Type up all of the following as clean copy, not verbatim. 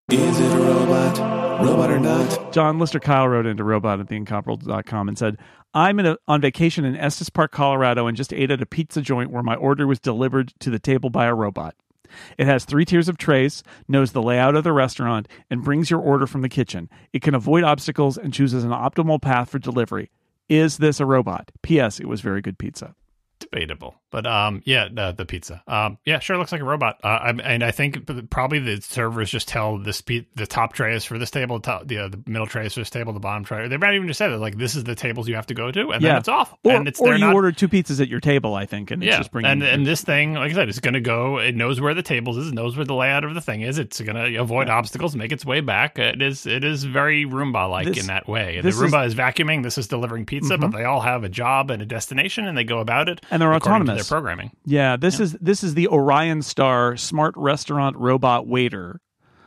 Is it a robot? Robot or not? John Lister Kyle wrote into robot at theincomparable.com and said, I'm on vacation in Estes Park, Colorado, and just ate at a pizza joint where my order was delivered to the table by a robot. It has 3 tiers of trays, knows the layout of the restaurant, and brings your order from the kitchen. It can avoid obstacles and chooses an optimal path for delivery. Is this a robot? P.S. It was very good pizza. Debatable, but the pizza, sure looks like a robot. And I think probably the servers just tell the top tray is for this table, the middle tray is for this table, the bottom tray. They might even just say that, like, this is the tables you have to go to, and then it's off. Or you ordered 2 pizzas at your table, I think, and it's just bringing. And this thing, like I said, it's going to go. It knows where the tables is, it knows where the layout of the thing is. It's going to avoid obstacles, make its way back. It is very Roomba-like in that way. The Roomba is vacuuming. This is delivering pizza, but they all have a job and a destination, and they go about it. And they're autonomous. Their programming. Yeah, this is the Orion Star smart restaurant robot waiter,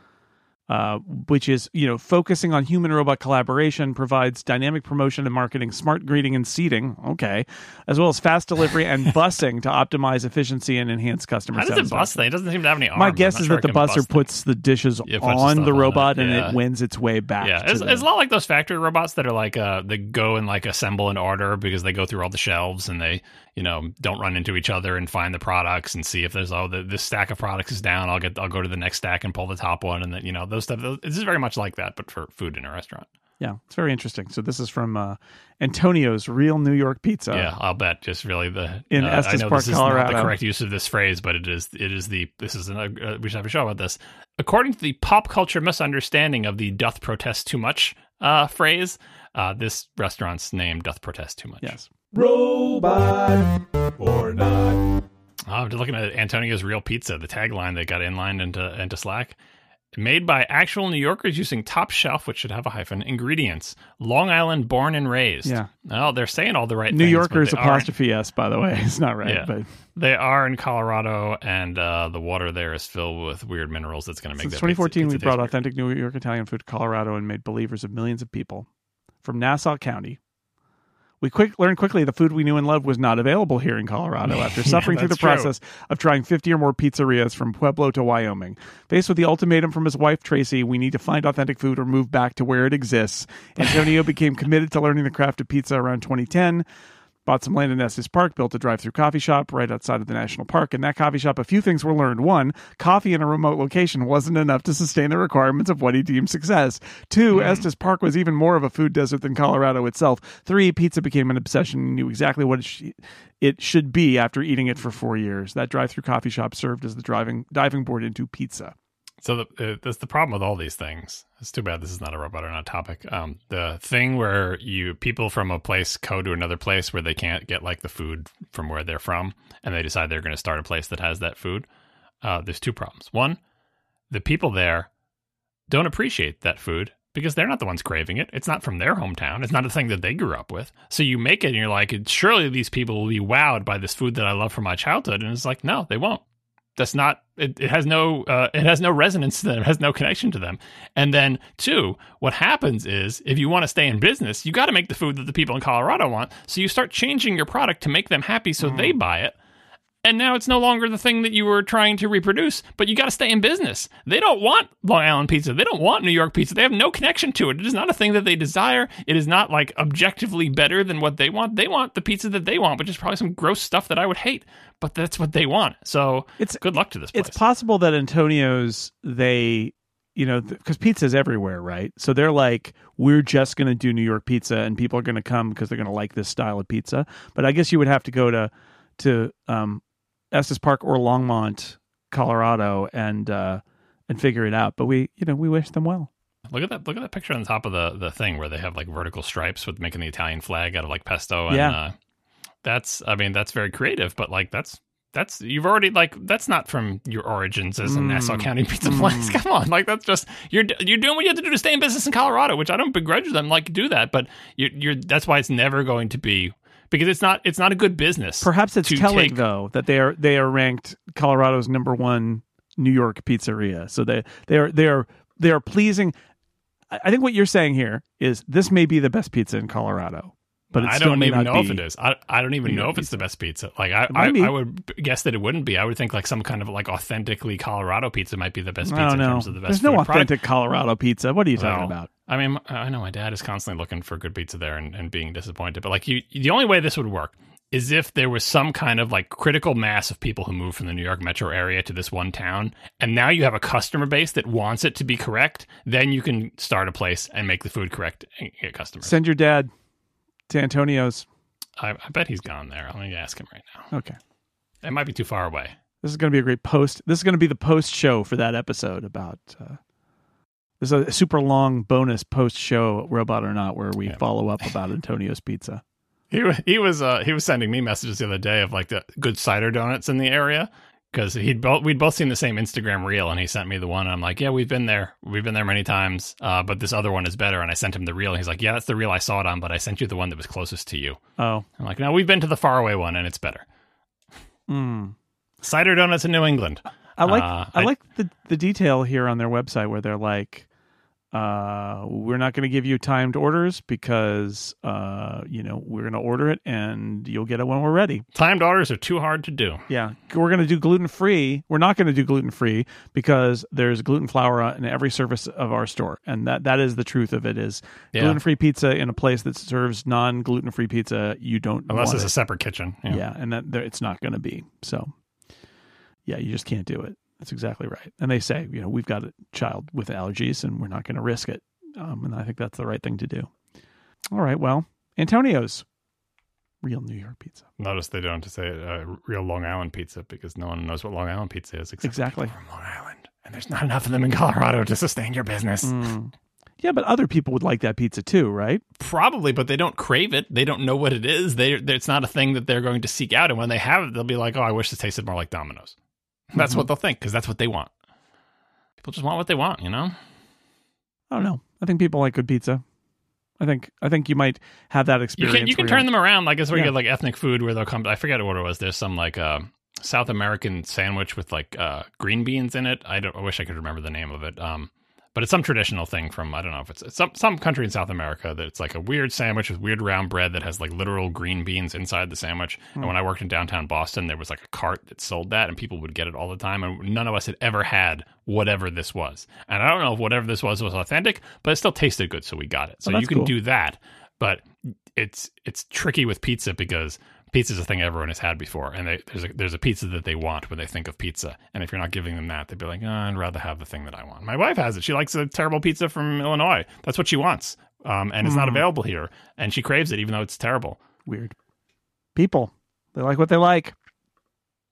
which is, focusing on human-robot collaboration, provides dynamic promotion and marketing, smart greeting and seating, as well as fast delivery and busing to optimize efficiency and enhance customer satisfaction. How does it bus thing? It doesn't seem to have any arms. My guess is that the busser puts the dishes on the robot and it wins its way back. Yeah, it's a lot like those factory robots that are like, they go and like assemble an order because they go through all the shelves and they, don't run into each other and find the products and see if there's, this stack of products is down. I'll go to the next stack and pull the top one. And then, those stuff. This is very much like that, but for food in a restaurant. Yeah, it's very interesting. So this is from Antonio's Real New York Pizza. Yeah, I'll bet. Just really in Estes Park, this is Colorado. Not the correct use of this phrase, but we should have a show about this. According to the pop culture misunderstanding of the "doth protest too much" phrase, this restaurant's name doth protest too much. Yes. Robot or not? I'm just looking at Antonio's Real Pizza, the tagline they got inlined into Slack. Made by actual New Yorkers using top shelf, which should have a hyphen, ingredients. Long Island born and raised. Yeah. Well, they're saying all the right New things. New Yorkers apostrophe S, by the way. It's not right. Yeah. But they are in Colorado, and the water there is filled with weird minerals that's going to make Since that 2014, pizza we brought taste authentic New York Italian food to Colorado and made believers of millions of people. From Nassau County. We learned quickly the food we knew and loved was not available here in Colorado after suffering through the process of trying 50 or more pizzerias from Pueblo to Wyoming. Faced with the ultimatum from his wife, Tracy, we need to find authentic food or move back to where it exists. Antonio became committed to learning the craft of pizza around 2010. Bought some land in Estes Park, built a drive-through coffee shop right outside of the national park. In that coffee shop, a few things were learned. 1, coffee in a remote location wasn't enough to sustain the requirements of what he deemed success. 2, Estes Park was even more of a food desert than Colorado itself. 3, pizza became an obsession. He knew exactly what it should be after eating it for 4 years. That drive-through coffee shop served as the diving board into pizza. So that's the problem with all these things. It's too bad this is not a robot or not topic. The thing where people from a place go to another place where they can't get like the food from where they're from, and they decide they're going to start a place that has that food. There's 2 problems. 1, the people there don't appreciate that food because they're not the ones craving it. It's not from their hometown. It's not a thing that they grew up with. So you make it and you're like, surely these people will be wowed by this food that I love from my childhood. And it's like, no, they won't. That's not, it has no resonance to them. It has no connection to them. And then 2, what happens is if you want to stay in business, you got to make the food that the people in Colorado want. So you start changing your product to make them happy so they buy it. And now it's no longer the thing that you were trying to reproduce, but you got to stay in business. They don't want Long Island pizza. They don't want New York pizza. They have no connection to it. It is not a thing that they desire. It is not like objectively better than what they want. They want the pizza that they want, which is probably some gross stuff that I would hate, but that's what they want. So good luck to this place. It's possible that Antonio's, because pizza is everywhere, right? So they're like, we're just going to do New York pizza and people are going to come because they're going to like this style of pizza. But I guess you would have to go to Estes Park or Longmont, Colorado, and figure it out. But we wish them well. Look at that picture on the top of the thing where they have like vertical stripes with making the Italian flag out of like pesto. And that's very creative, but like that's you've already like, that's not from your origins as a Nassau County pizza place. Come on. Like that's just, you're doing what you have to do to stay in business in Colorado, which I don't begrudge them. Like do that, but that's why it's never going to be, because it's not a good business. Perhaps it's telling though that they are ranked Colorado's #1 New York pizzeria. So they are pleasing. I think what you're saying here is this may be the best pizza in Colorado. but it I still don't may even not know be. if it is. I don't even New know York if it's the best pizza. Like might be. I would guess that it wouldn't be. I would think like some kind of like authentically Colorado pizza might be the best I pizza don't in know. terms of the best. There's no food product. authentic Colorado pizza. What are you talking Well, about? I mean, I know my dad is constantly looking for good pizza there and being disappointed. But like the only way this would work is if there was some kind of like critical mass of people who moved from the New York metro area to this one town, and now you have a customer base that wants it to be correct. Then you can start a place and make the food correct and get customers. Send your dad to Antonio's. I bet he's gone there. Let me ask him right now. Okay. It might be too far away. This is going to be a great post. This is going to be the post show for that episode about. There's a super long bonus post show, Robot or Not, where we follow up about Antonio's Pizza. He was sending me messages the other day of like the good cider donuts in the area because we'd both seen the same Instagram reel, and he sent me the one, and I'm like, yeah, we've been there many times, but this other one is better. And I sent him the reel, and he's like, yeah, that's the reel I saw it on, but I sent you the one that was closest to you. Oh, I'm like, no, we've been to the faraway one, and it's better. Cider donuts in New England. I like the detail here on their website where they're like, we're not going to give you timed orders because we're going to order it and you'll get it when we're ready. Timed orders are too hard to do. Yeah, we're going to do gluten-free. We're not going to do gluten-free because there's gluten flour in every surface of our store, and that is the truth of it. Is gluten-free pizza in a place that serves non-gluten-free pizza, you don't unless want it's it. a separate kitchen. Yeah, and that it's not going to be. So, yeah, you just can't do it. That's exactly right. And they say, we've got a child with allergies and we're not going to risk it. And I think that's the right thing to do. All right. Well, Antonio's real New York pizza. Notice they don't say real Long Island pizza because no one knows what Long Island pizza is. Exactly. From Long Island. And there's not enough of them in Colorado to sustain your business. Yeah, but other people would like that pizza too, right? Probably, but they don't crave it. They don't know what it is. It's not a thing that they're going to seek out. And when they have it, they'll be like, oh, I wish this tasted more like Domino's. That's what they'll think because that's what they want. People just want what they want, I don't know. I think people like good pizza. I think you might have that experience. You can turn them around. Like, it's where you get like ethnic food where they'll come. I forget what it was. There's some like South American sandwich with like green beans in it. I wish I could remember the name of it. But it's some traditional thing from, I don't know if it's some country in South America that it's like a weird sandwich with weird round bread that has like literal green beans inside the sandwich. And when I worked in downtown Boston, there was like a cart that sold that and people would get it all the time. And none of us had ever had whatever this was. And I don't know if whatever this was authentic, but it still tasted good. So we got it. So you can do that. But it's tricky with pizza because pizza's a thing everyone has had before, and there's a pizza that they want when they think of pizza. And if you're not giving them that, they'd be like, I'd rather have the thing that I want. My wife has it. She likes a terrible pizza from Illinois. That's what she wants. And it's not available here. And she craves it, even though it's terrible. Weird. People, they like what they like.